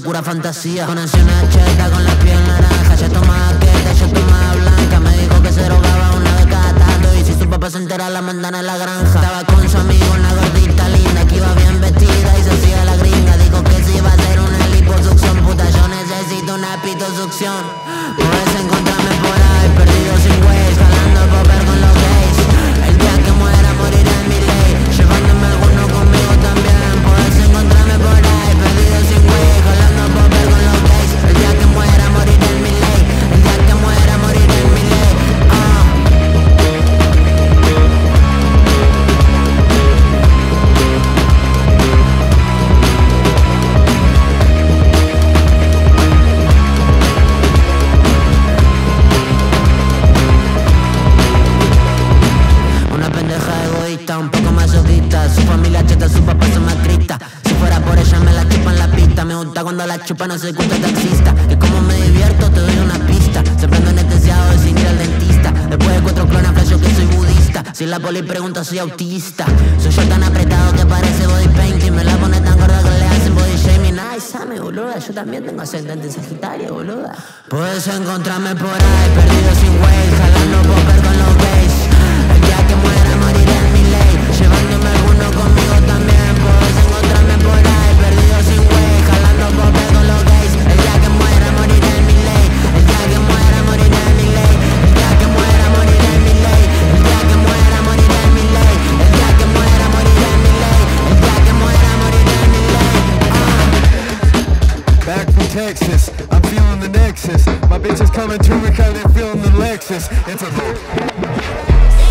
pura fantasía. Conocí una cheta con la piel naranja, ella tomaba queta, yo tomaba blanca. Me dijo que se drogaba una vez cada tanto, y si su papá se entera la mandan a la granja. Estaba con su amigo, una gordita linda que iba bien vestida y se hacía la gringa. Dijo que si iba a hacer una liposucción, puta, yo necesito una pitosucción. Puedes encontrarme por ahí, perdido sin güey, jalando popper con los gays. El día que muera moriré en mi ley, llevándome alguno conmigo también. Puedes encontrarme por ahí, perdido sin güey, jalando popper con los gays. El día que muera moriré en mi ley, el día que muera moriré en mi ley. Un poco masoquista, su familia cheta, su papá son macristas. Si fuera por ella me la chupan la pista. Me gusta cuando la chupa no se escucha taxista. Que como me divierto te doy una pista. Se prendo anestesiado de sin ir al dentista. Después de 4 clonas flasho que soy budista. Si la poli pregunta soy autista. Soy yo tan apretado que parece body painting. Me la pone tan gorda que le hacen body shaming. Ay, Same, boluda, yo también tengo ascendente en Sagitario, boluda. Puedes encontrarme por ahí, perdido sin way, jalando popper con los gays. El día que muera moriré en mi ley, llevándome alguno conmigo también. Puedes encontrarme por ahí, perdido sin way, jalando popper con los gays. El día que muera moriré en mi ley, el día que muera moriré en mi ley, el día que muera moriré en mi ley, el día que muera moriré en mi ley, el día que muera moriré en mi ley, el día que muera moriré en mi ley. Back from Texas, I'm feeling the Nexus. My bitch is coming to me, cause they feeling the Lexus. It's a